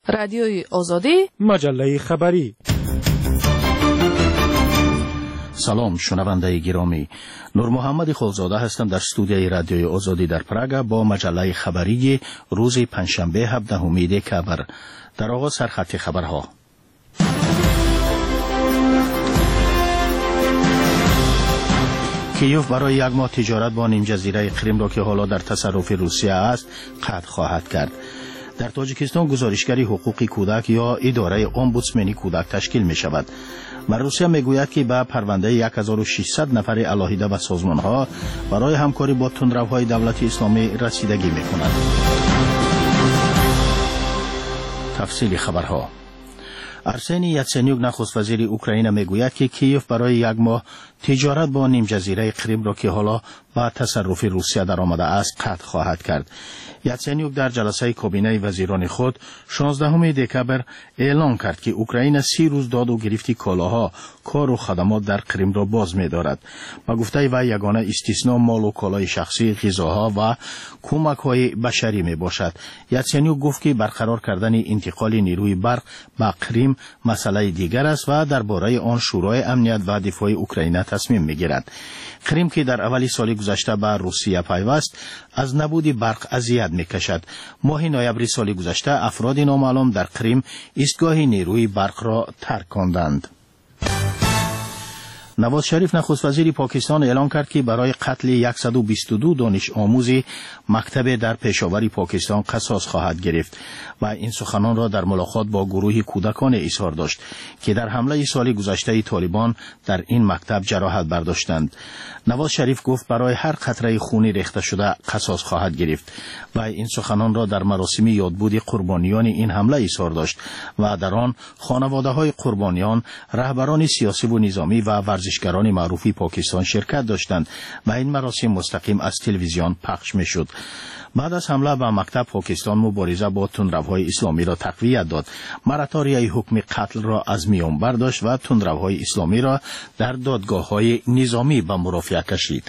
رادیوی آزادی، مجله خبری. سلام شنونده گرامی، نور محمد خلزاده هستم در استودیوی رادیوی آزادی در پراگ با مجله خبری روز پنجشنبه 17 دکبر. در آغاز سرخط خبرها. کیوف برای یک ماه تجارت با نیم جزیره کریم را که حالا در تصرف روسیه است قطع خواهد کرد. در تاجیکستان گزارشگری حقوق کودک یا اداره امبودسمنی کودک تشکیل می شود. و روسیه می گوید که به پرونده 1600 نفر علاهیده و سازمان ها برای همکاری با تندروهای دولت اسلامی رسیدگی می کند. تفصیل خبرها. ارسنی یاتسنیوک نخست وزیر اوکراین می گوید که کیف برای یک ماه تجارت با نیم جزیره کریم را که حالا با تصرف روسیه در آمده است قطع خواهد کرد. یاتسنیوک در جلسه کابینه وزیران خود 16 دکبر اعلام کرد که اوکراین 30 روز داد و گرفت کالاها، کار و خدمات در کریم را باز می دارد. با گفته وی یگانه استثنا مال و کالای شخصی، غذاها و کمک های بشری می باشد. یاتسنیوک گفت که برقرار کردن انتقال نیروی برق به کریم مسئله دیگر است و درباره آن شورای امنیت و دفاع اوکراین تصمیم می گیرد. کریم که در اول سال گذشته به روسیه پیوست از نبود برق اذیت می کشد. ماه نوامبر سال گذشته افراد نامعلوم در کریم ایستگاه نیروی برق را ترک کردند. نواز شریف نخست وزیر پاکستان اعلام کرد که برای قتل 122 دانش آموز مکتب در پشاور پاکستان قصاص خواهد گرفت و این سخنان را در ملاقات با گروه کودکان اظهار داشت که در حمله سال گذشته طالبان در این مکتب جراحت برداشتند. نواز شریف گفت برای هر قطره خونی ریخته شده قصاص خواهد گرفت و این سخنان را در مراسم یادبود قربانیان این حمله اظهار داشت و در آن خانواده‌های قربانیان، رهبران سیاسی و نظامی و ورزشکاران معروف پاکستان شرکت داشتند و این مراسم مستقیم از تلویزیون پخش می‌شد. بعد از حمله به مکتب پاکستان مبارزه با تندروهای اسلامی را تقویت داد. مراتوریای حکم قتل را از میان برداشت و تندروهای اسلامی را در دادگاه‌های نظامی به مرافعه کشید.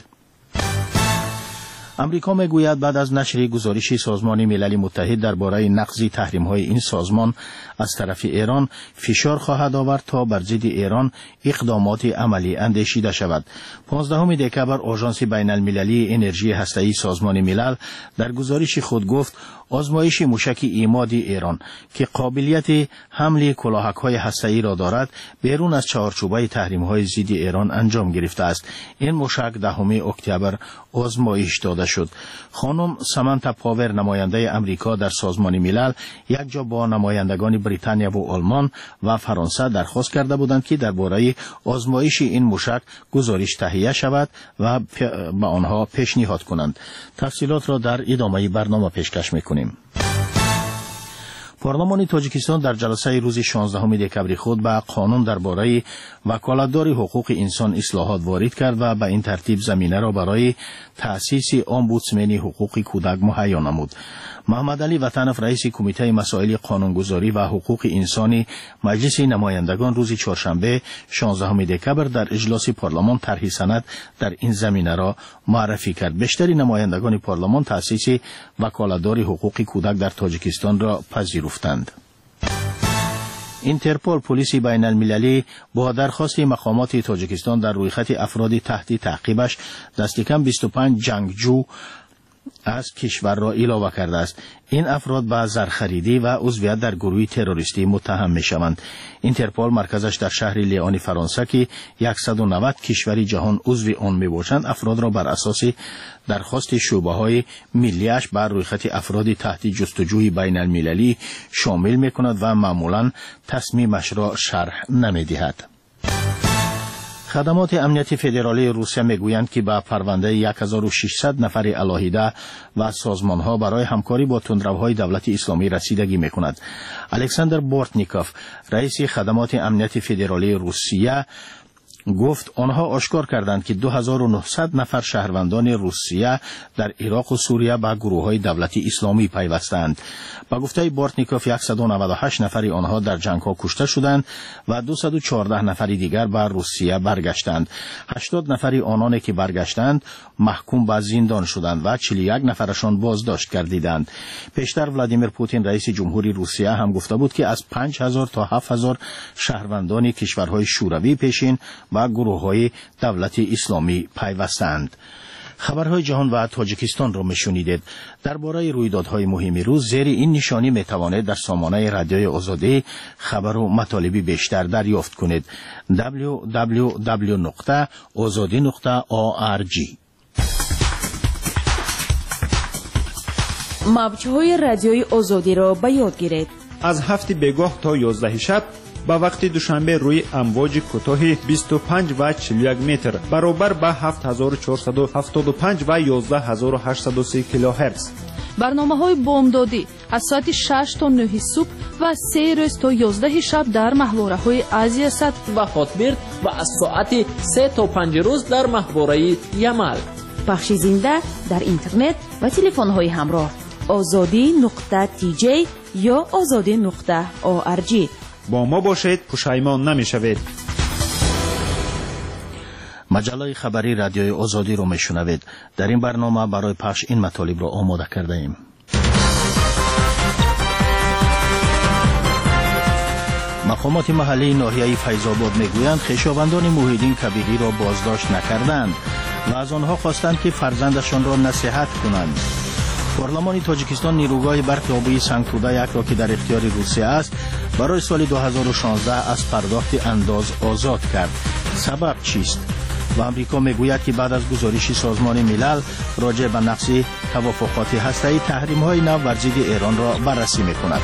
امریکا میگوید بعد از نشر گزارش سازمان ملل متحد درباره نقض تحریم‌های این سازمان از طرف ایران فشار خواهد آورد تا بر ضد ایران اقدامات عملی اندیشیده شود. 15 دکبر آژانس بین‌المللی انرژی هسته‌ای سازمان ملل در گزارش خود گفت آزمایش موشک ایمادی ایران که قابلیت حمل کلاهک‌های هسته‌ای را دارد بیرون از چارچوبه تحریم‌های ضد ایران انجام گرفته است. این موشک 10 اکتبر آزمایش داده شد. خانم سامانتا پاور نماینده امریکا در سازمان ملل یک جا با نمایندگان بریتانیا و آلمان و فرانسه درخواست کرده بودند که درباره آزمایش این موشک گزارش تهیه شود و به آنها پیشنهاد کنند. تفصیلات را در ادامه برنامه پیشکش می‌کنیم. پارلمان تاجیکستان در جلسه روز 16 دکبر خود به قانون درباره وکالتداری حقوق انسان اصلاحات وارد کرد و به این ترتیب زمینه را برای تأسیس امبودسمنی حقوق کودک مهیا نمود. محمد علی وطنف رئیس کمیته مسائل قانونگذاری و حقوق انسانی مجلس نمایندگان روز چهارشنبه 16 دکبر در اجلاس پارلمان طرح سند در این زمینه را معرفی کرد. بیشتر نمایندگان پارلمان تأسیس وکالتداری حقوق کودک در تاجیکستان را پذیرفتند. اینترپل پلیس بین المللی با درخواست مقامات تاجیکستان در رویخط افراد تحت تعقیبش دست کم 25 جنگجو از کشور را علاوه کرده است. این افراد به زرخریدی و عضویت در گروه تروریستی متهم می شوند. اینترپل مرکزش در شهر لیون فرانسه که 190 کشور جهان عضو آن می باشند افراد را بر اساس درخواست شعبه های ملیش بر رویخط افراد تحت جستجوی بین المللی شامل می کند و معمولا تصمیمش را شرح نمی دهد. خدمات امنیتی فدرالی روسیه میگویند که به پرونده 1600 نفر علاهیده و سازمانها برای همکاری با تندروهای دولت اسلامی رسیدگی میکند. الکساندر بورتنیکوف رئیس خدمات امنیتی فدرالی روسیه گفت آنها آشکار کردند که 2900 نفر شهروندان روسیه در عراق و سوریه به گروه‌های دولتی اسلامی پیوستند. با گفته بورتنیکوف 198 نفر آنها در جنگ‌ها کشته شدند و 214 نفر دیگر به روسیه برگشتند. 80 نفر آنان که برگشتند محکوم به زندان شدند و 41 نفرشان بازداشت گردیدند. پیشتر ولادیمیر پوتین رئیس جمهوری روسیه هم گفته بود که از 5000 تا 7000 شهروندان کشورهای شوروی پیشین و گروه‌های دولت اسلامی پیوستند. خبرهای جهان و تاجیکستان را میشنیدید. درباره رویدادهای مهم روز زیر این نشانی میتوانید در سامانه رادیوی آزادی خبر و مطالب بیشتر دریافت کنید. www.azadi.org. موج‌های رادیوی آزادی را به یاد گیرید. از 7 بگاه تا 11 شب با وقت دوشنبه روی امواج کوتاه 25 و 41 متر برابر با 7475 و 11803 کیلوهرتز. برنامه‌های بامدادی از ساعت 6 تا 9 صبح و 3 روز تا 11 شب در محوره‌های آسیا صد و خاطبرد و از ساعت 3 تا 5 روز در محوره یمل. پخش زنده در اینترنت و تلفن‌های همراه azadi.tj یا azadi.org. با ما باشید، پشیمان نمی‌شوید. مجله خبری رادیوی آزادی رو میشنوید. در این برنامه برای پخش این مطالب را آماده کرده ایم. مقامات محلی ناحیه فیض‌آباد میگویند خویشاوندان موحدین کبیری را بازداشت نکردند و از آنها خواستند که فرزندشان را نصیحت کنند. پارلمان تاجیکستان نیروگاه برق آبی سنگتوده یک را که در اختیار روسیه است برای سال 2016 از پرداخت انداز آزاد کرد. سبب چیست؟ و امریکا میگوید که بعد از گزارش سازمان ملل راجع به نقض توافقات هسته‌ای تحریم‌های نو بر ضد ایران را بررسی می‌کند.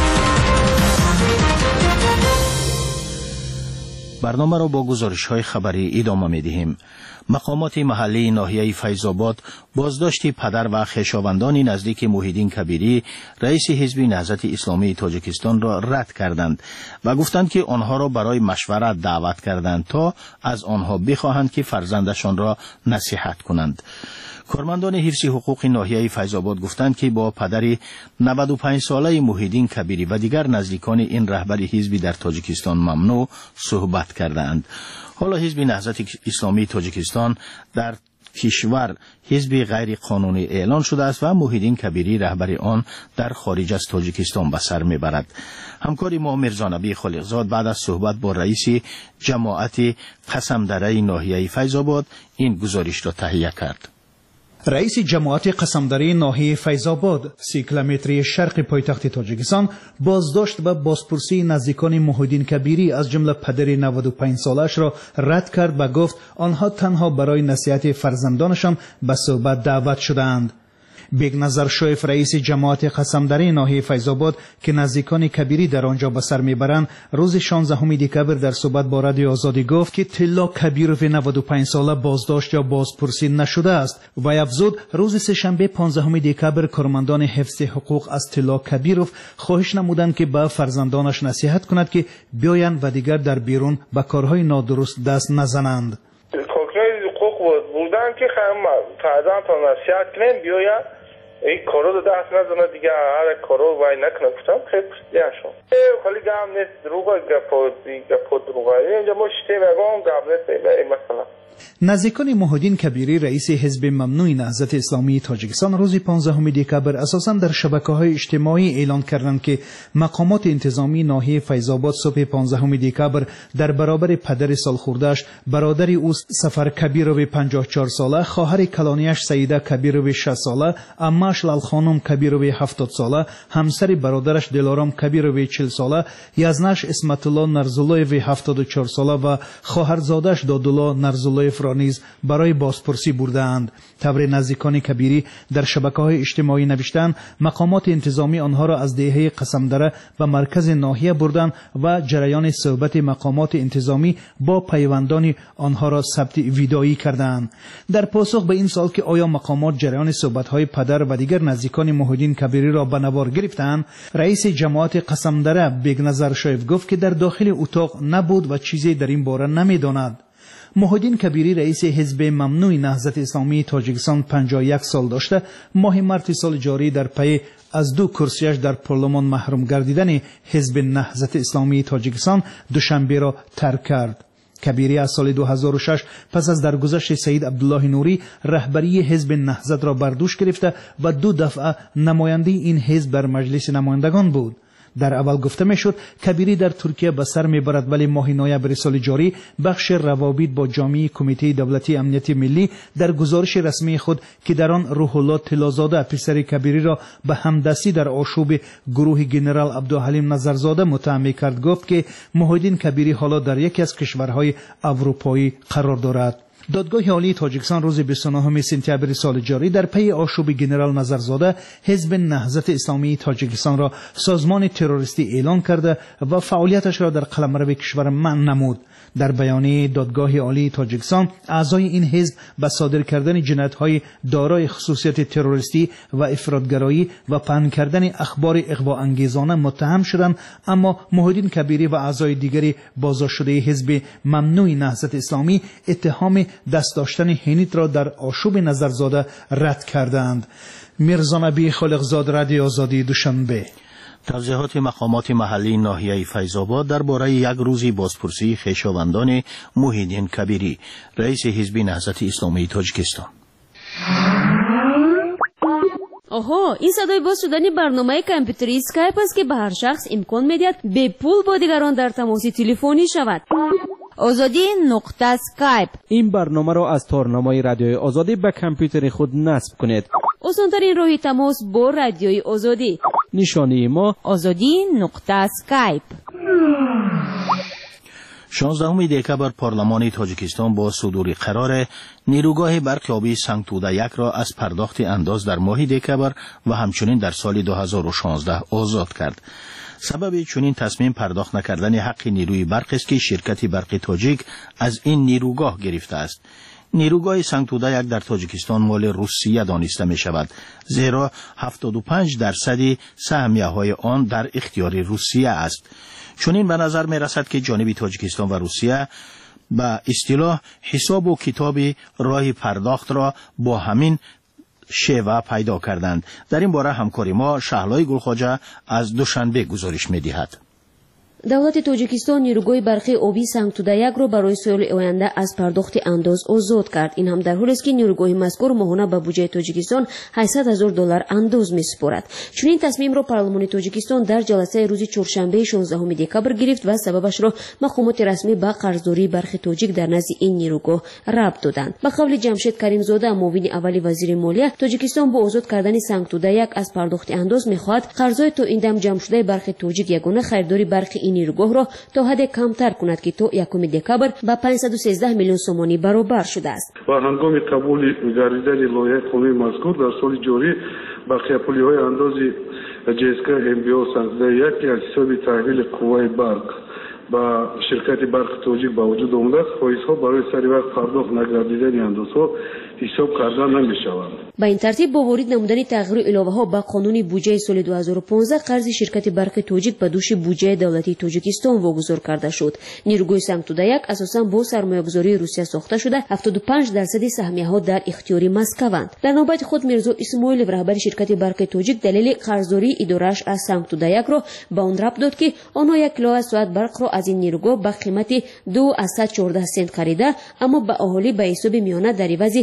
برنامه را با گزارش‌های خبری ادامه می‌دهیم. مقامات محلی ناحیه فیض‌آباد بازداشت پدر و خویشاوندان نزدیک موحدین کبیری رئیس حزب نهضت اسلامی تاجیکستان را رد کردند و گفتند که آنها را برای مشورت دعوت کردند تا از آنها بخواهند که فرزندشان را نصیحت کنند. کارمندان حفظ حقوق ناحیه فیض‌آباد گفتند که با پدر 95 ساله موحدین کبیری و دیگر نزدیکان این رهبر حزب در تاجیکستان ممنوع صحبت کردند. حالا حزب نهضت اسلامی تاجیکستان در کشور حزب غیر قانونی اعلان شده است و موحدین کبیری رهبر آن در خارج از تاجیکستان به سر میبرد. همکار ما میرزانبی خالقزاد بعد از صحبت با رئیس جماعت قسمدره ناحیه فیض‌آباد این گزارش را تهیه کرد. رئیس جماعت قسمداری ناحیه فیض‌آباد 30 کیلومتری شرق پایتخت تاجیکستان بازداشت و بازپرسی نزدیکان موحدین کبیری از جمله پدر 95 سالش را رد کرد و گفت آنها تنها برای نصیحت فرزندانشان به صحبت دعوت شدند. بیگنظر شایف رئیس جماعت قسمداری ناحیه فیض‌آباد که نزدیکان کبیری در آنجا به سر میبرند روز 16 دکبر در صحبت با رادیو آزادی گفت که طلا کبیروف 95 ساله بازداشت یا بازپرسی نشده است و افزود روز سه‌شنبه 15 دکبر کارمندان حفظ حقوق از طلا کبیروف خواهش نمودند که به فرزندانش نصیحت کند که بیایند و دیگر در بیرون به کارهای نادرست دست نزنند. بودن که فرزند تا نصیحت کنیم بیاید این کارو رو دست نزنه دیگه هر کارو وای نکنه گفتم خیلی پرسیدن شد خیلی گم نیست دروغ گپو دروغ اینجا ما شتیم اگام گم نیست این مثلا نزدیکان موحدین کبیری رئیس حزب ممنوع نهضت اسلامی تاجیکستان روز 15 دکبر اساساً در شبکه‌های اجتماعی اعلان کردند که مقامات انتظامی ناحیه فیض‌آباد صبح 15 دکبر در برابر پدر سالخورده‌اش برادر او سفر کبیروف 54 ساله، خواهر کلانیش سیده کبیروف 60 ساله، عمه‌اش لال خانم کبیروف 70 ساله، همسر برادرش دلارام کبیروف 40 ساله، یزنش اسمت الله نرزولایف 74 ساله و خواهرزادش دادالله نرزولایف نیز برای بازپرسی بردند. تبر نزدیکان کبیری در شبکه‌های اجتماعی نوشتند مقامات انتظامی آنها را از دهه قسمدره و مرکز ناحیه بردند و جریان صحبت مقامات انتظامی با پیوندان آنها را ثبت ویدئویی کردند. در پاسخ به این سوال که آیا مقامات جریان صحبت‌های پدر و دیگر نزدیکان موحدین کبیری را به نوار گرفتند، رئیس جماعت قسمدره بیگنظر شایف گفت که در داخل اتاق نبود و چیزی در این باره نمی‌داند. محیدین کبیری رئیس حزب ممنوع نهضت اسلامی تاجیکستان 51 سال داشته ماه مارس سال جاری در پی از 2 کرسیش در پارلمان محروم گردیدن حزب نهضت اسلامی تاجیکستان دوشنبه را ترک کرد. کبیری از سال 2006 پس از درگذشت سید عبدالله نوری رهبری حزب نهضت را بر دوش گرفته و 2 دفعه نماینده این حزب در مجلس نمایندگان بود. در اول گفته میشد کبیری در ترکیه به سر میبرد، ولی ماه نوامبر سال جاری بخش روابط با جامعه کمیته دولتی امنیت ملی در گزارش رسمی خود که در آن روح الله طلازاده پسر کبیری را به همدستی در آشوب گروه جنرال عبدالحلیم نظرزاده متهم کرد، گفت که محیدین کبیری حالا در یکی از کشورهای اروپایی قرار دارد. دادگاه عالی تاجیکستان روز 29 سپتامبر سال جاری در پی آشوب جنرال نظرزاده حزب نهضت اسلامی تاجیکستان را سازمان تروریستی اعلان کرده و فعالیتش را در قلمرو کشور منع نمود. در بیانیه دادگاه عالی تاجیکستان اعضای این حزب به صادر کردن جنایت‌های دارای خصوصیت تروریستی و افراطگرایی و پهن کردن اخبار اغواءانگیزانه متهم شدند، اما محیدین کبیری و اعضای دیگری بازداشت شده حزب ممنوع نهضت اسلامی اتهام دست داشتن هنیت را در آشوب نظرزاده رد کردند. میرزا نبی خالقزاد، رادیو آزادی، دوشنبه. توضیحات مقامات محلی ناحیه فیض‌آباد درباره یک روزی بازپرسی خویشاوندان محیدین کبیری، رئیس حزب نهضت اسلامی تاجیکستان. آها، این صدای باز شدن برنامه کامپیوتری اسکایپ است که به هر شخص امکان می‌دهد به پول با دیگران در تماس تلفنی شود. آزادی نقطه اسکایپ. این برنامه را از تارنامه رادیوی آزادی به کامپیوتر خود نصب کنید. آسان‌ترین راه تماس با رادیوی آزادی. نشانی ما آزادی نقطه اسکایپ. 16 دکبر پارلمان تاجیکستان با صدور قرار نیروگاه برق آبی سنگ توده یک را از پرداخت انداز در ماه دکبر و همچنین در سال 2016 آزاد کرد. سبب چنین تصمیم پرداخت نکردن حق نیروی برق است که شرکت برق تاجیک از این نیروگاه گرفته است. نیروگاه سنگ توده یک در تاجیکستان مال روسیه دانسته می شود، زیرا 75% سهمیه های آن در اختیار روسیه است. چنین به نظر می رسد که جانب تاجیکستان و روسیه به اصطلاح حساب و کتاب راه پرداخت را با همین شیوه پیدا کردند. در این باره همکاری ما شهلای گلخواجه از دوشنبه گزارش می دهد. دولت تاجیکستان نیروگاه برقی آبی سنگ توده یک را برای سال آینده از پرداخت انداز آزاد کرد. این هم در حالی است که نیروگاه مذکور ماهانه به بودجه تاجیکستان $800,000 انداز می‌سپارد. چنین تصمیم را پارلمان تاجیکستان در جلسه روز چهارشنبه 16 دکبر گرفت و سببش را مقامات رسمی به قرضداری برق تاجیک در نزد این نیروگاه ربط دادند. به قول جمشید کریمزاده، معاون اول وزیر مالیه، تاجیکستان با آزاد کردن سنگ توده یک از پرداخت انداز می‌خواهد قرضای تا این دم جمع شده برق تاجیک یگانه خریداری برق این نیروگاه را تا حد کمتر کند که تا 1 دکبر به 513 میلیون سومانی برابر شده است. و هنگام قبول گردیدن لایحه قانونی مذکور در سال جاری بقیه پولی‌های اندازی جسکا MBO سنگ‌زده یک از حساب تحویل قوای برق با شرکت برق تاجیک با وجود آمده است. فایزها برای سری وقت پرداخت نگردیدن اندازها حساب کردن نمی‌شوند. با این ترتیب با وارد نمودن تغییر الهه‌ها به قانون بودجه سال 2015 قرض شرکت برق تاجیک به دوش بودجه دولتی تاجیکستان واگذار کرده شد. نیروگاه سنگ توده یک اساساً با سرمایه‌گذاری روسیه ساخته شده 75% سهمیه‌ها در اختیار مسکوند. در نوبت خود میرزا اسماعیل رهبر شرکت برق تاجیک دلیل قرضداری اداره‌اش از سنگ توده یک را به آن ربط داد که آنها 1 کیلووات برق را از این نیروگاه به قیمت 2.14 سنت خریده، اما به اهالی به حساب میانه در عوض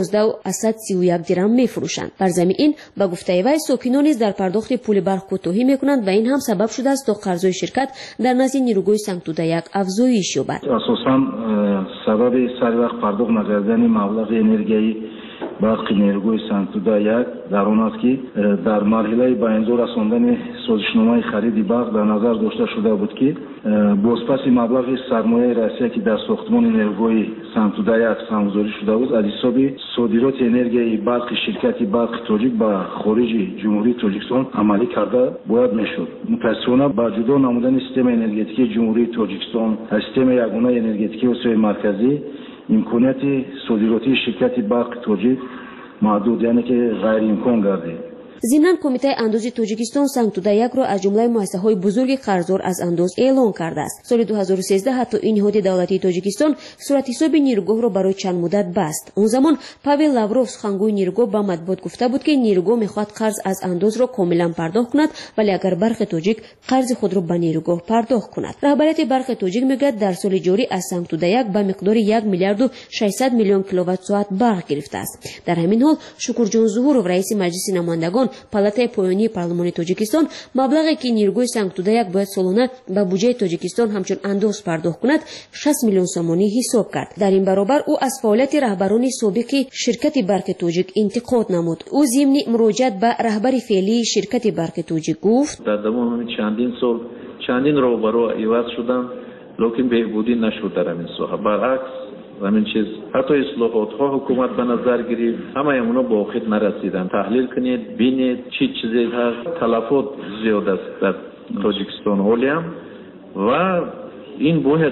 12.31 درم میفروشند. بر ضمن این به گفته وی ساکنان نیز در پرداخت پول برق کوتاهی میکنند و این هم سبب شده است تا قرضای شرکت در نزد نیروگاه سنگ توده یک افزایش یابد. اساساً سبب سر وقت پرداخت نکردن مبلغ انرژی برق نیروگاه سنگ توده یک در آن است که در مرحله به انجام رساندن سازشنامه خرید برق در نظر داشته شده بود که بازپس مبلغ سرمایه رئیسی که در ساختمان نیروگاه سنگ توده یک سرمایه‌گذاری شده بود از حساب صادرات انرژی برق شرکت برق تاجیک به خارج جمهوری تاجیکستان عملی کرده باید میشد. متأسفانه با جدا نمودن سیستم انرژتیکی جمهوری تاجیکستان از سیستم یگانه انرژتیکی اسیای مرکزی امکانات صادراتی شرکت برق تاجیک محدود، یعنی که غیر امکان گردید. ضمناً کمیته اندوز تاجیکستان سنگ توده یک را از جمله مؤسسه‌های بزرگ قرضدار از اندوز اعلام کرده است. سال 2013 حتی این نهاد دولتی تاجیکستان صورت حساب نیروگاه را برای چند مدت بست. اون زمان پاول لاوروف سخنگوی نیروگاه با مطبوعات گفته بود که نیروگاه می‌خواهد قرض از اندوز را کاملا پرداخت کند، ولی اگر برخی تاجیک قرض خود را به نیروگاه پرداخت کند. رهبریت برخی تاجیک میگوید در سال جاری از سنگ توده یک به مقدار 1 میلیارد و 600 میلیون کیلووات ساعت برق گرفته است. در همین حال شکرجان ظهورов رئیس مجلس نمایندگان پالاتای پایانی پارلمانی تاجیکستان مبلغی که نیروگاه سنگ توده یک باید سالانه به بودجه تاجیکستان همچون اندوز پرداخت کند 60 میلیون سومانی حساب کرد. در این برابر او از فعالیت رهبران سابق شرکت برق تاجیک انتقاد نمود. او ضمن مراجعت به رهبر فعلی شرکت برق تاجیک گفت در تمام چندین سال چندین راهبرا عوض شدن لیکن بهبودی نشد در این ساحه. برعکس همین چیز حتی اصلاحات ها حکومت به نظر گرفت، همه اونا با وقت نرسیدن. تحلیل کنید ببینید چی چیزی هست. تلفات زیاد است در تاجیکستان حالیم و این باید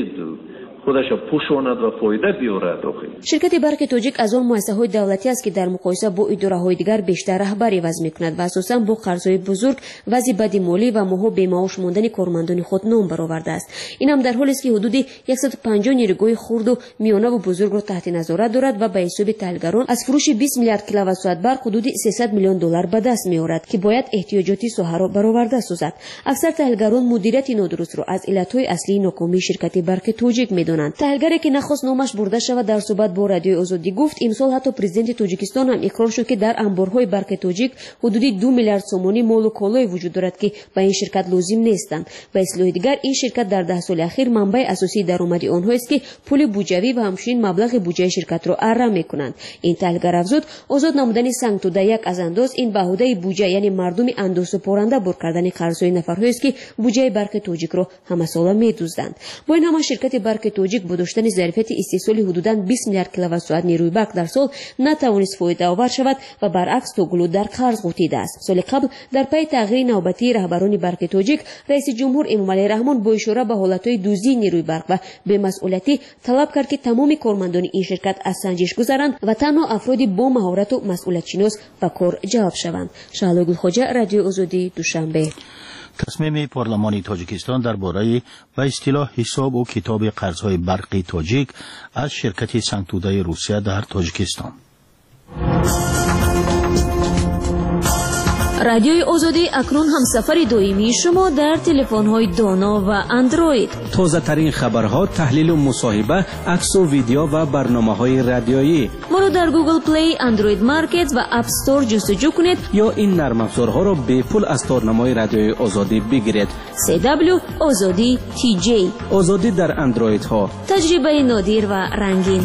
خودش پوشاند و فایده بیارد. شرکت برق تاجیک از آن مؤسسه‌های دولتی است که در مقایسه با اداره‌های دیگر بیشتر رهبری وضع می‌کند و اساساً با قرض‌های بزرگ، وضع بد مالی و ماها بی‌معاش ماندن کارمندان خود نام برآورده است. این هم در حالی است که حدود 150 نیروگاه خرد و میانه و بزرگ را تحت نظارت دارد و به حساب تحلیلگران از فروش 20 میلیارد کیلووات ساعت برق حدود 300 میلیون دلار به دست می‌آورد که باید احتیاجات ساحه را برآورده سازد. اکثر تحلیلگران مدیریت نادرست را از علت‌های اصلی ناکامی شرکت برق تاجیک می‌دانند. تحلیلگری که نخواست نامش برده شود در صحبت با رادیوی آزادی گفت امسال حتی پرزیدنت تاجیکستان هم اقرار شد که در انبارهای برق تاجیک حدود 2 میلیارد سومانی مال و کالای وجود دارد که به این شرکت لازم نیستند. به اصطلاح دیگر این شرکت در 10 سال اخیر منبع اساسی درآمد آنها است که پول بودجوی و همچنین مبلغ بودجه شرکت را اره می‌کنند. این تحلیلگر افزود آزاد نمودن سنگ توده یک از انداز این بهونه بودجه یعنی مردم اندوز پرنده بر کردن قرض‌های نفرهایی است که بودجه برق تاجیک را همه ساله می‌دزدند. با این همه شرکت برق تاجیک با داشتن ظرفیت استحصالی حدوداً 20 میلیارد کیلووات ساعت نیروی برق در سال نتوانست فایده آور شود و برعکس توگلو در قرض غوطیده است. سال قبل در پی تغییر نوبتی رهبران برق تاجیک رئیس جمهور امامعلی رحمان با اشاره به حالتهای دزدی نیروی برق و بی‌مسئولیتی طلب کرد که تمام کارمندان این شرکت از سنجش گذرند و تنها افرادی با مهارت و مسئولیت شناس به کار جلب شوند. شعله گلخواجه، رادیو آزادی، دوشنبه. تصمیم پارلمانی تاجیکستان درباره به اصطلاح حساب و کتاب قرض‌های برقی تاجیک از شرکت سنگ توده روسیه در تاجیکستان. رادیوی آزادی اکنون همسفر دائمی شما در تلفن‌های دانا و اندروید. تازه ترین خبرها، تحلیل و مصاحبه، عکس و ویدیو و برنامه‌های رادیویی. ما را در گوگل پلی، اندروید مارکت و اپ استور جستجو کنید یا این نرم افزارها را به پول از تارنمای رادیوی آزادی بگیرید. CW آزادی TJ. آزادی در اندروید ها. تجربه نادر و رنگین.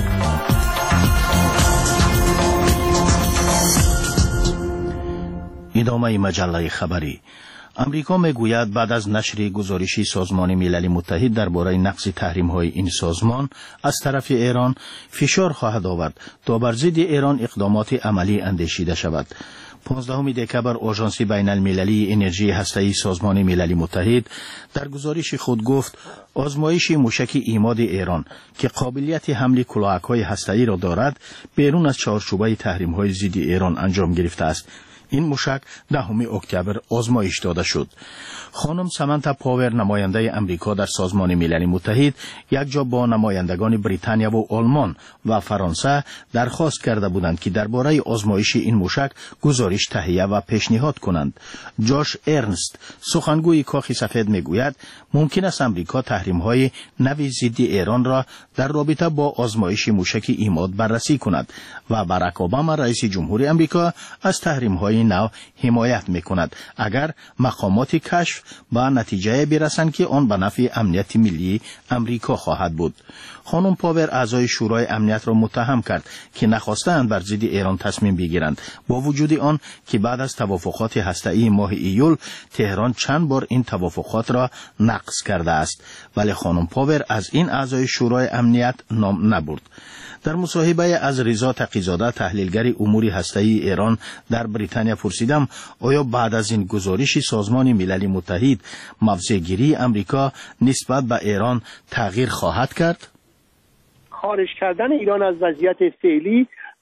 ادامه مجله خبری. امریکا میگوید بعد از نشر گزارشی سازمان ملل متحد درباره نقض تحریم‌های این سازمان از طرف ایران فشار خواهد آورد تا بر ضد ایران اقدامات عملی اندیشیده شود. 15 دکبر آژانس بین المللی انرژی هسته‌ای سازمان ملل متحد در گزارش خود گفت آزمایش موشک ایماد ایران که قابلیت حمل کلاهک‌های هسته‌ای را دارد بیرون از چارچوب تحریم‌های ضد ایران انجام گرفته است. این موشک 10 اکتبر آزمایش داده شد. خانم سامانتا پاور نماینده امریکا در سازمان ملل متحد یک جا با نمایندگان بریتانیا و آلمان و فرانسه درخواست کرده بودند که درباره آزمایش این موشک گزارش تهیه و پیشنهاد کنند. جاش ارنست سخنگوی کاخ سفید میگوید ممکن است امریکا تحریم‌های نوی ضد ایران را در رابطه با آزمایش موشک ایماد بررسی کند و باراک اوباما رئیس جمهور امریکا از تحریم‌های نو حمایت میکند اگر مقامات کشف به نتیجه برسند که آن به نفع امنیت ملی امریکا خواهد بود. خانم پاور اعضای شورای امنیت را متهم کرد که نخواستند بر ضد ایران تصمیم بگیرند با وجود آن که بعد از توافقات هسته‌ای ماه ایول تهران چند بار این توافقات را نقض کرده است، ولی خانم پاور از این اعضای شورای امنیت نام نبرد. در مصاحبه از رضا تقی‌زاده تحلیلگر امور هسته‌ای ایران در بریتانیا پرسیدم آیا بعد از این گزارش سازمان ملل متحد موضع‌گیری امریکا نسبت به ایران تغییر خواهد کرد؟ خارج کردن ایران از وضعیت فعلی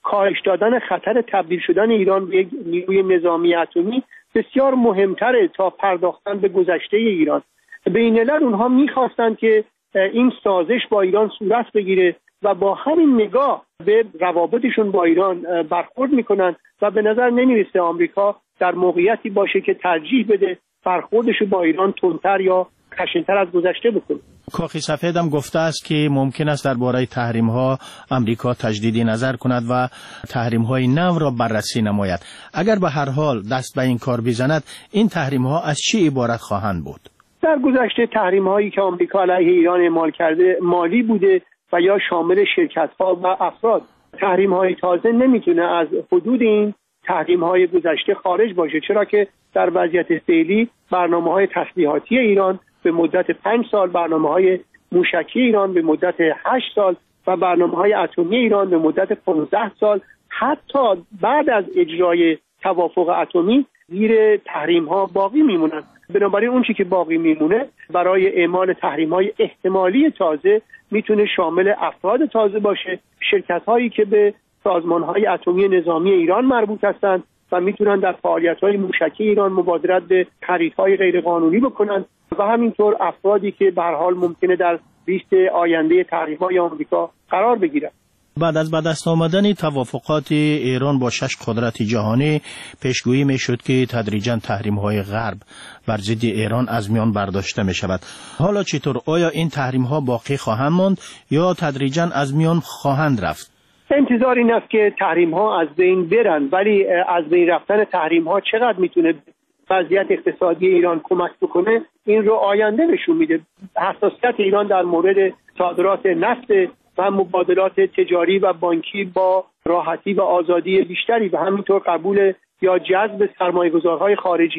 کاهش دادن خطر تبدیل شدن ایران به یک نیروی نظامی اتمی بسیار مهمتره تا پرداختن به گذشته ایران. بین‌الملل اونها می‌خواستند که این سازش با ایران صورت بگیره و با همین نگاه به روابطشون با ایران برخورد میکنن و به نظر نمیرسه آمریکا در موقعیتی باشه که ترجیح بده برخوردش با ایران تندتر یا خشن‌تر از گذشته بکنه. کاخ سفید هم گفته است که ممکن است درباره تحریم ها آمریکا تجدید نظر کند و تحریم های نو را بررسی نماید. اگر به هر حال دست به این کار بزند، این تحریم ها از چه عبارت خواهند بود؟ در گذشته تحریم هایی که آمریکا علیه ایران اعمال کرده مالی بوده و یا شامل شرکت ها و افراد. تحریم های تازه نمیتونه از حدود این تحریم های گذشته خارج باشه، چرا که در وضعیت فعلی برنامه های تسلیحاتی ایران به مدت 5 سال، برنامه های موشکی ایران به مدت 8 سال و برنامه های اتمی ایران به مدت 15 سال حتی بعد از اجرای توافق اتمی زیر تحریم ها باقی میمونن. بنابراین اون چی که باقی میمونه برای اعمال تحریم های احتمالی تازه میتونه شامل افراد تازه باشه، شرکت هایی که به سازمان های اتمی نظامی ایران مربوط هستند و میتونن در فعالیت های موشکی ایران مبادرت به خریدهای غیرقانونی بکنن و همینطور افرادی که به هر حال ممکنه در لیست آینده تحریم‌های آمریکا قرار بگیرند. بعد از به دست آمدن توافقات ایران با 6 قدرت جهانی پیشگویی میشد که تدریجاً تحریم‌های غرب بر ضد ایران از میان برداشته می شود. حالا چطور؟ آیا این تحریم‌ها باقی خواهند ماند یا تدریجاً از میان خواهند رفت؟ انتظار این است که تحریم‌ها از بین برن، ولی از بین رفتن تحریم‌ها چقدر میتونه وضعیت اقتصادی ایران کمک بکنه این رو آینده نشون میده. حساسیت ایران در مورد صادرات نفت و مبادلات تجاری و بانکی با راحتی و آزادی بیشتری و همینطور قبول یا جذب سرمایه‌گذارهای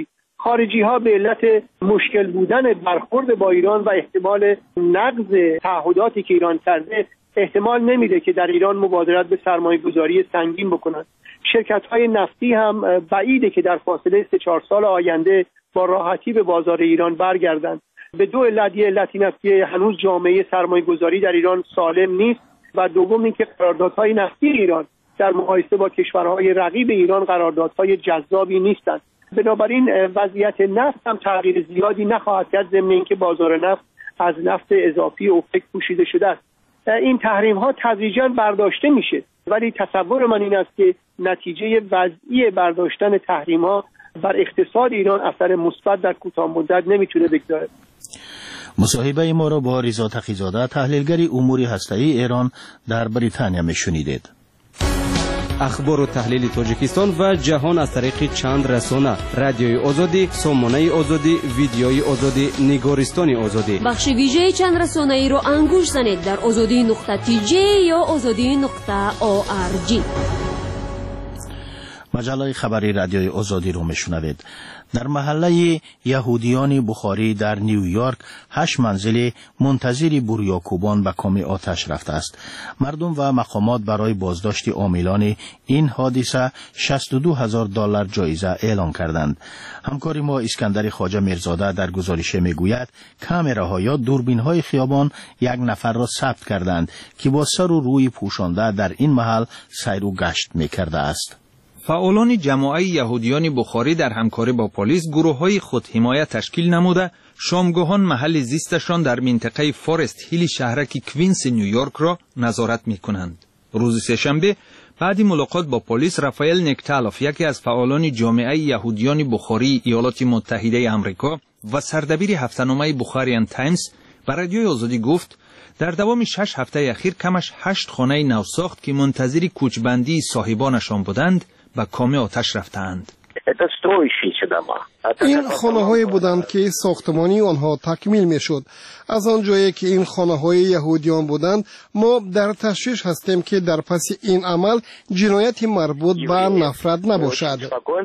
خارجی ها به علت مشکل بودن برخورد با ایران و احتمال نقض تعهداتی که ایران کرده احتمال نمیده که در ایران مبادرت به سرمایه‌گذاری سنگین بکنند. شرکت‌های نفتی هم بعیده که در فاصله 3-4 سال آینده با راحتی به بازار ایران برگردند. به دو علت، یه علت این است که هنوز جامعه سرمایه‌گذاری در ایران سالم نیست و دوم اینکه قراردادهای نفتی ایران در مقایسه با کشورهای رقیب ایران قراردادهای جذابی نیستند. بنابراین وضعیت نفت هم تغییر زیادی نخواهد کرد، ضمن اینکه بازار نفت از نفت اضافی اوپک پوشیده شده است. این تحریم ها تدریجاً برداشته میشه، ولی تصور من این است که نتیجه وضعی برداشتن تحریم ها بر اقتصاد ایران اثر مثبت در کوتاه مدت نمیتونه بگذاره. مصاحبه ما را با رضا تقی‌زاده، تحلیلگر امور هسته‌ای ایران در بریتانیا میشنیدید. اخبار و تحلیل تاجیکستان و جهان از طریق چند رسانه: رادیوی آزادی، سامانه آزادی، ویدیوی آزادی، نگارستان آزادی. بخش ویژه چند رسانه ای را انگوش زنید در azadi.tj یا azadi.org. مجله خبری رادیوی آزادی رو میشنوید. در محله یهودیان بخاری در نیویورک 8 منزل منتظر بوریاکوبان به کام آتش رفته است. مردم و مقامات برای بازداشت عاملان این حادثه $62,000 جایزه اعلان کردند. همکار ما اسکندر خواجه میرزاده در گزارش میگوید کامراها یا دوربین‌های خیابان 1 نفر را ثبت کردند که با سر و روی پوشانده در این محل سیر و گشت میکرده است. فعالان جماعت یهودیان بخاری در همکاری با پلیس گروه‌های خودحمایت تشکیل نموده شامگاهان محل زیستشان در منطقه فارست هیل شهرک کوینز نیویورک را نظارت می‌کنند. روز سه‌شنبه بعد ملاقات با پلیس، رافائل نکتالوف، یکی از فعالان جامعه یهودیان بخاری ایالات متحده آمریکا و سردبیر هفته‌نامه بخاریان تایمز، به رادیوی آزادی گفت در دوام 6 هفته اخیر کمش 8 خانه نوساخت که منتظر کوچبندی صاحبانشان بودند به کام آتش رفتند. این خانه‌هایی بودند که ساختمانی آنها تکمیل می‌شد. از آنجایی که این خانه‌های یهودیان بودند، ما در تشویش هستیم که در پس این عمل جنایت مربوط به نفرت نباشد.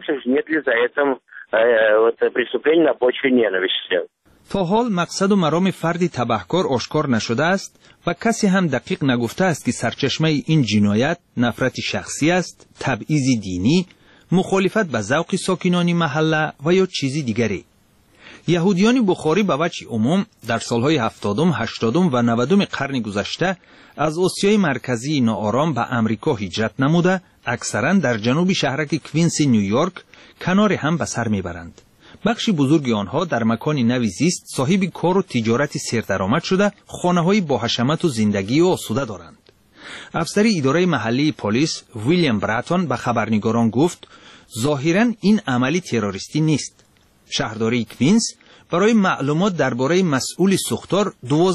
تا حال مقصد و مرام فردی تبهکار آشکار نشده است و کسی هم دقیق نگفته است که سرچشمه این جنایت نفرت شخصی است، تبعیض دینی، مخالفت به ذوق ساکنان محله و یا چیزی دیگری. یهودیان بخاری به وجه عموم در سالهای 70، 80 و 90 قرن گذشته از آسیای مرکزی ناآرام به امریکا هجرت نموده اکثرا در جنوب شهرک کوینس نیویورک کنار هم به سر میبرند. بخشی بزرگی آنها در مکانی نوی زیست صاحب کار و تجارتی سردرآمد شده خانه‌های با حشمت و زندگی و آسوده دارند. افسر اداره محلی پلیس ویلیام براتون به خبرنگاران گفت ظاهراً این عملی تروریستی نیست. شهرداری کوینس برای معلومات درباره مسئول سوختار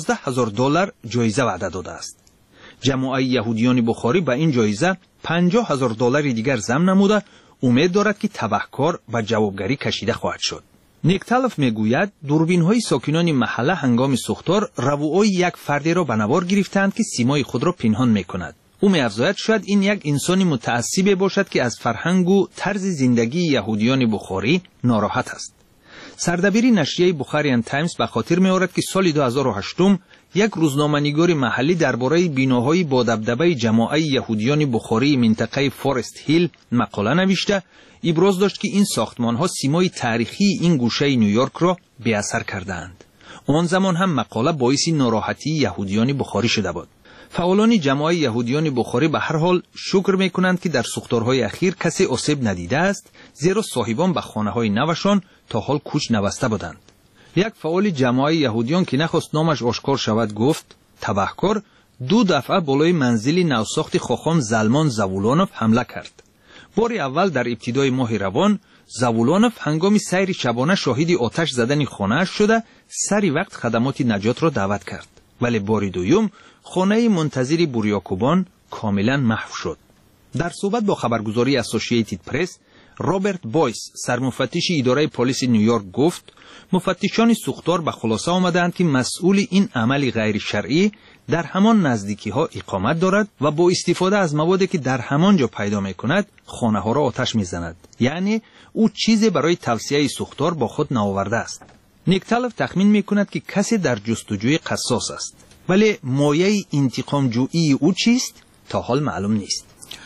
$12,000 جایزه وعده داده است. جماعت یهودیان بخاری به این جایزه $50,000 دیگر ضمن نموده امید دارد که تبهکار به جوابگری کشیده خواهد شد. نیکتالف میگوید دوربین‌های ساکنان محله هنگام سوختار روؤای یک فردی را به نوار گرفتند که سیمای خود را پنهان میکند. او می‌افزاید شاید این یک انسانی متعصب باشد که از فرهنگ و طرز زندگی یهودیان بخاری ناراحت است. سردبیر نشریه بخاریان تایمز به خاطر می‌آورد که سال 2008 یک روزنامه‌نگار محلی درباره بیناهای با دبدبه جماعت یهودیان بخاری منطقه فورست هیل مقاله نوشته ابراز داشت که این ساختمان‌ها سیمای تاریخی این گوشه نیویورک را بی‌اثر کردند. آن زمان هم مقاله باعث ناراحتی یهودیان بخاری شده بود. فعالان جماعت یهودیان بخاری به هر حال شکر می‌کنند که در سوختارهای اخیر کسی آسیب ندیده است، زیرا صاحبان به خانه‌های نوشان تا حال کوچ نبسته بودند. یک فعال جماعت یهودیان که نخواست نامش آشکار شود گفت تبهکار 2 دفعه بالای منزل نوساخت خاخام زلمان زاولونوف حمله کرد. بار اول در ابتدای ماه روان زاولونوف هنگام سیر شبانه شاهد آتش زدن خانه‌اش شده سری وقت خدمات نجات را دعوت کرد، ولی بار دوم خانه منتظر بوریاکوبان کاملا محو شد. در صحبت با خبرگزاری اسوسییتد پرس رابرت بویس سرمفتش اداره پلیس نیویورک گفت مفتشان سوختار به خلاصه آمدند که مسئول این عمل غیر شرعی در همان نزدیکی ها اقامت دارد و با استفاده از موادی که در همان جا پیدا می کند خانه ها را آتش می زند. یعنی او چیزی برای توسعه سوختار با خود نآورده است. نیکتالف تخمین می کند که کسی در جستجوی قصاص است، ولی مایه انتقام جویی او چیست تا حال معلوم نیست.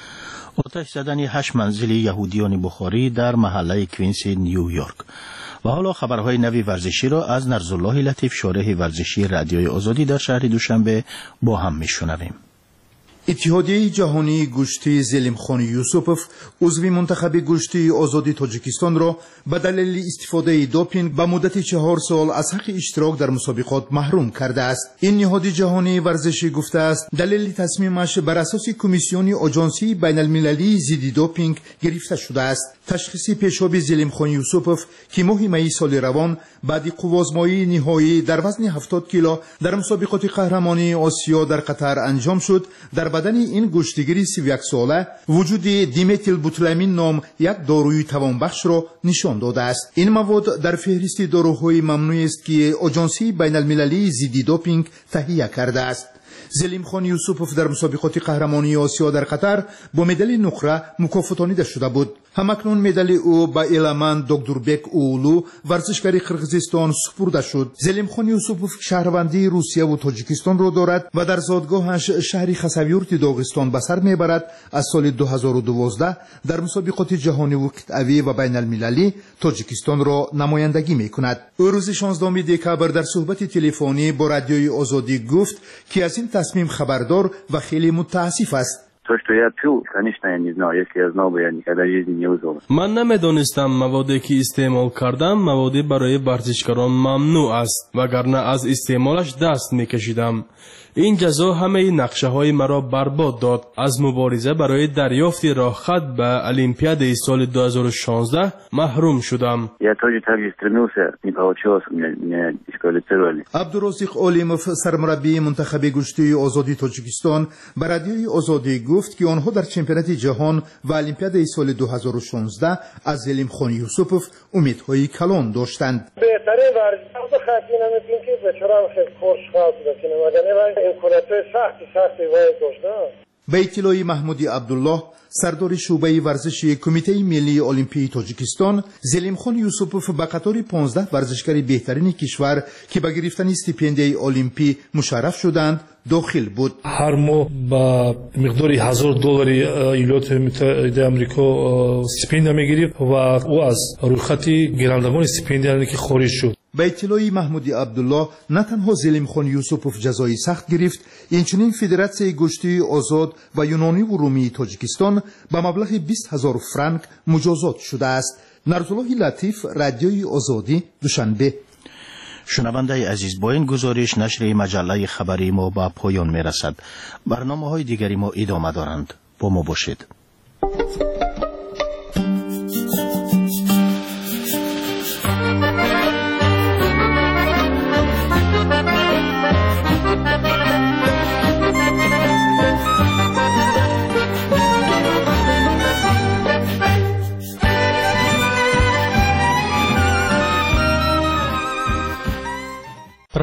آتش زدن 8 منزل یهودیان بخاری در محله کوینس نیویورک. و حالا خبرهای نوی ورزشی را از نرزالله لطیف شارح ورزشی رادیوی آزادی در شهر دوشنبه با هم میشنویم. اتحادیه جهانی گشتی زلیمخان یوسوپوف عضو منتخب گشتی آزادی تاجیکستان را به دلیل استفاده دوپینگ به مدت 4 سال از حق اشتراک در مسابقات محروم کرده است. این نهاد جهانی ورزشی گفته است دلیل تصمیمش بر اساس کمیسیون آژانسی بین المللی ضد دوپینگ گرفته شده است. تشخیص پیشاب زلیمخان یوسوپوف که ماه می سال روان بعد قوازمایی نهایی در وزن 70 کیلو در مسابقات قهرمانی آسیا در قطر انجام شد، در بدن این گشتگیر 31 ساله وجود دیمتیل بوتولامین نام یک داروی توانبخش را نشان داده است. این مواد در فهرست داروهای ممنوع است که آژانسی بین المللی ضد دوپینگ تهیه کرده است. زلیمخان یوسوپوف در مسابقات قهرمانی آسیا در قطر با مدال نقره مکافاتانیده شده بود. همکنون مدال او به ایلمان دکتوربک اولو ورزشکار قرقیزستان سپرده شد. زلیمخان یوسوپوف شهروندی روسیه و تاجیکستان را دارد و در زادگاهش شهر خساویورت داغستان به سر میبرد. از سال 2012 در مسابقات جهانی و قطعی و بین المللی تاجیکستان را نمایندگی میکند. او روز 16 دکبر در صحبت تلفنی با رادیوی آزادی گفت که از این تصمیم خبردار و خیلی متاسف است. من نمیدانستم موادی که استعمال کردم موادی برای ورزشکاران ممنوع است، وگرنه از استعمالش دست میکشیدم. این جزا همه نقشه های مرا برباد داد. از مبارزه برای دریافت راه خط به المپیاد سال 2016 محروم شدم. عبدالرزاق علیموف سرمربی منتخب گشتی آزادی تاجیکستان به رادیوی آزادی گفت که آنها در چمپیونات جهان و المپیاد سال 2016 از زلیمخان یوسوپوف امیدهای کلان داشتند. بهتره ورزش خاطی نمیتونیم که بچرا خیلی خوش خاص بکنیم مگر امکانات‌های سختی وای داشتن. به اطلاع محمودی عبدالله سردار شعبه ورزشی کمیته ملی المپی تاجیکستان، زلیمخان یوسوپوف به قطار 15 ورزشکار بهترین کشور که به گرفتن استیپندیای المپی مشرف شدند داخل بود. هر ماه با مقداری $1000 ایالات متحده آمریکا استیپندیا میگیرد و او از رویخط گیرندگان استیپندیایی که خارج شد به اطلاع محمود عبدالله نه تنها زلیم خان یوسفوف جزای سخت گرفت، اینچنین فدراسیون گشتی آزاد و یونانی و رومی تاجیکستان به مبلغ 20,000 فرانک مجازات شده است. نرسالله لطیف، رادیوی آزادی، دوشنبه. شنونده عزیز، با این گزارش نشر مجله خبری ما به پایان می رسد. برنامه های دیگری ما ادامه دارند. با ما باشید.